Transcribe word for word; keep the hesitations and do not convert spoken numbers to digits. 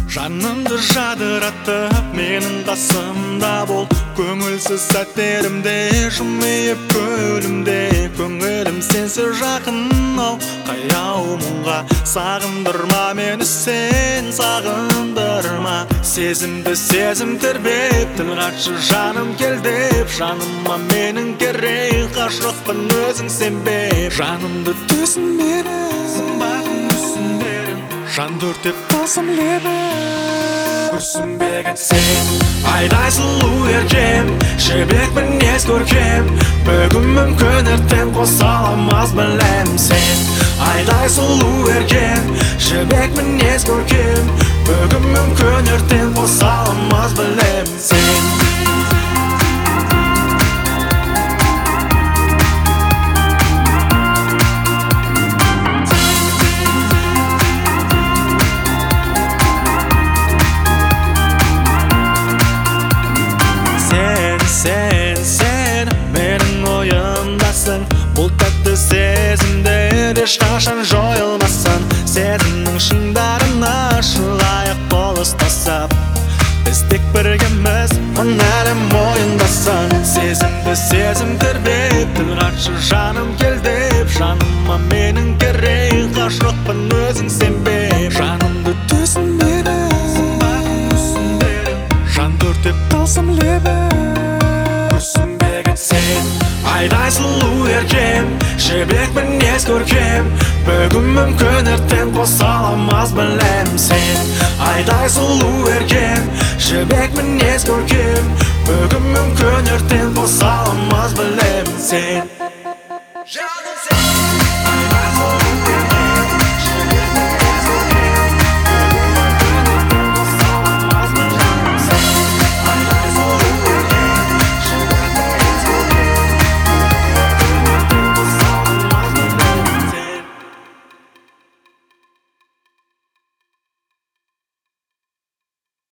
Жанымды жадыратып, менің қасымда бол. Көңілсіз сәттерімде, жымиып көлімде. Көңілім сенсіз жақын-ау, қаяу мұңға. Сағындырма мені сен, сағындырма. Сезімді сезім тербеп, тіл қатшы жаным кел деп. Жаныма менің керек, ғашықпын өзің сенбеп. Жанымды түсінбеді, сымбатым түсіндерім. Жан өртеп қалсам лебі күрсінбеген сен. Айдай сұлу еркем, жібек мінез көркем. Бүгін мүмкін ертең қоса аламыз білем сен. Айдай сұлу еркем, жібек мінез көркем. Бүгін мүмкін ертең қоса аламыз білем сен. Сен, сен, менің ойымдасың. Бұл тәтті сезімдер ешқашан жойылмасын. Сезімнің шыңдарына шығайық қол ұстасып. Біз тек біргеміз, оны әлі мойындасың. Сезімді сезім тербеп, тіл қатшы жаным кел деп. Жаныма менің керек, ғашықпын өзің сенбеп. Жанымды түсінбеді, сымбатым түсіндерім. Жан өртеп қалсам лебі күрсінбеген сен. Айдай сұлу еркем, жібек мінез көркем. Бүгін мүмкін ертең қоса аламыз білем сен. Айдай сұлу еркем, жібек мінез көркем. Бүгін мүмкін ертең қоса аламыз білем сен.